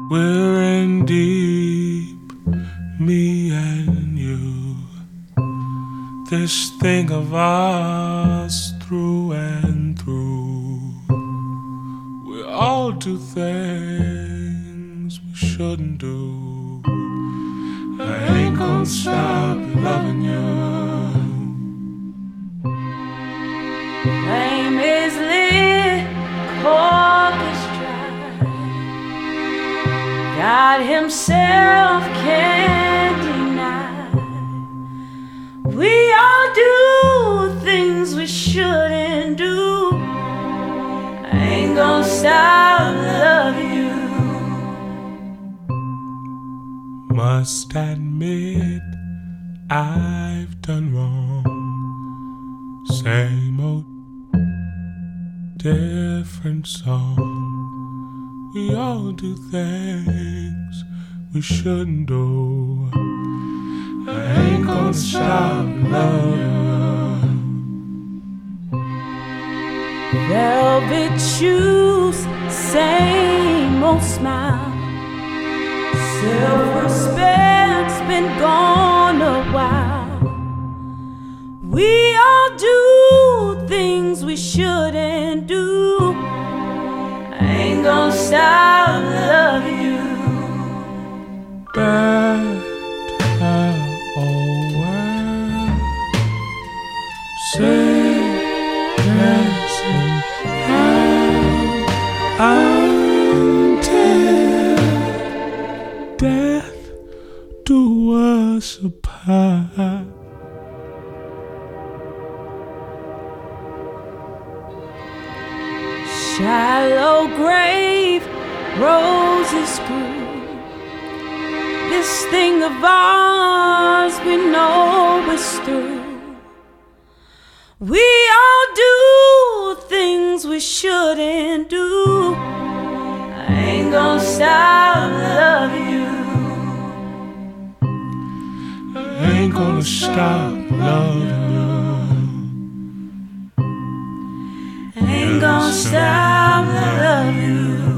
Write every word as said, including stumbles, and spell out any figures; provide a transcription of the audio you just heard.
We're in deep, me and you. This thing of us through and through. We all do things we shouldn't do. I ain't gonna stop loving you. Flame is lit, cork is dry. God himself can't deny. We all do things we shouldn't do. I ain't gonna stop loving you. Must admit I've done wrong. Same old different song. We all do things we shouldn't do. I ain't gonna stop loving. Velvet shoes, same old smile. Self-respect's been gone a while. We all do things we shouldn't do. I ain't gonna stop loving you. Better aware. Say yes and how until death do us apart. Shallow grave, roses grew. This thing of ours we know is through. We all do things we shouldn't do. I ain't gonna stop loving you. I ain't gonna stop loving you. I ain't gonna stop loving you.